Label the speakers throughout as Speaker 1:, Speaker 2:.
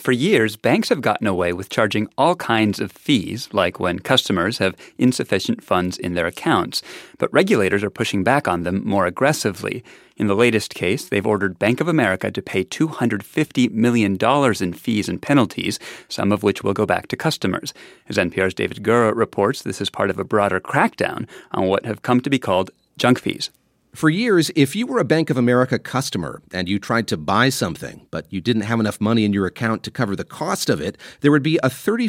Speaker 1: For years, banks have gotten away with charging all kinds of fees, like when customers have insufficient funds in their accounts. But regulators are pushing back on them more aggressively. In the latest case, they've ordered Bank of America to pay $250 million in fees and penalties, some of which will go back to customers. As NPR's David Gura reports, this is part of a broader crackdown on what have come to be called junk fees.
Speaker 2: For years, if you were a Bank of America customer and you tried to buy something, but you didn't have enough money in your account to cover the cost of it, there would be a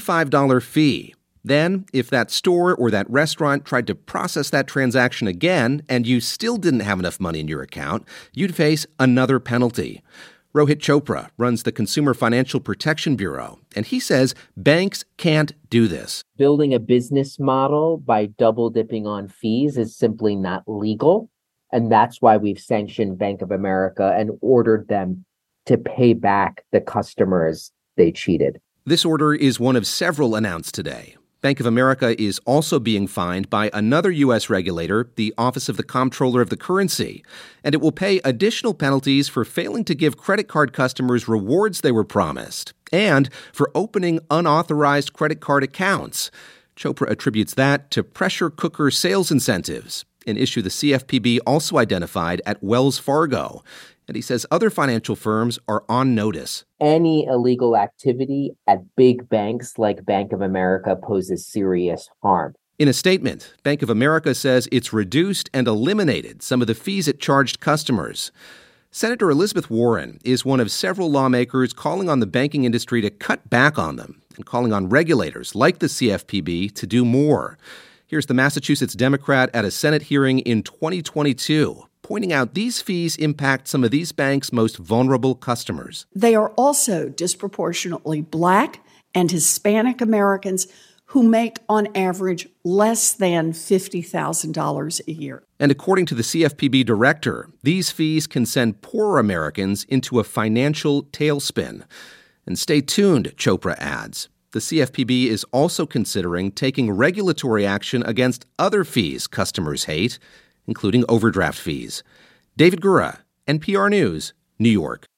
Speaker 2: $35 fee. Then, if that store or that restaurant tried to process that transaction again and you still didn't have enough money in your account, you'd face another penalty. Rohit Chopra runs the Consumer Financial Protection Bureau, and he says banks can't do this.
Speaker 3: Building a business model by double dipping on fees is simply not legal. And that's why we've sanctioned Bank of America and ordered them to pay back the customers they cheated.
Speaker 2: This order is one of several announced today. Bank of America is also being fined by another U.S. regulator, the Office of the Comptroller of the Currency, and it will pay additional penalties for failing to give credit card customers rewards they were promised and for opening unauthorized credit card accounts. Chopra attributes that to pressure cooker sales incentives, an issue the CFPB also identified at Wells Fargo. And he says other financial firms are on notice.
Speaker 3: Any illegal activity at big banks like Bank of America poses serious harm.
Speaker 2: In a statement, Bank of America says it's reduced and eliminated some of the fees it charged customers. Senator Elizabeth Warren is one of several lawmakers calling on the banking industry to cut back on them and calling on regulators like the CFPB to do more. Here's the Massachusetts Democrat at a Senate hearing in 2022, pointing out these fees impact some of these banks' most vulnerable customers.
Speaker 4: They are also disproportionately Black and Hispanic Americans who make, on average, less than $50,000 a year.
Speaker 2: And according to the CFPB director, these fees can send poorer Americans into a financial tailspin. And stay tuned, Chopra adds. The CFPB is also considering taking regulatory action against other fees customers hate, including overdraft fees. David Gura, NPR News, New York.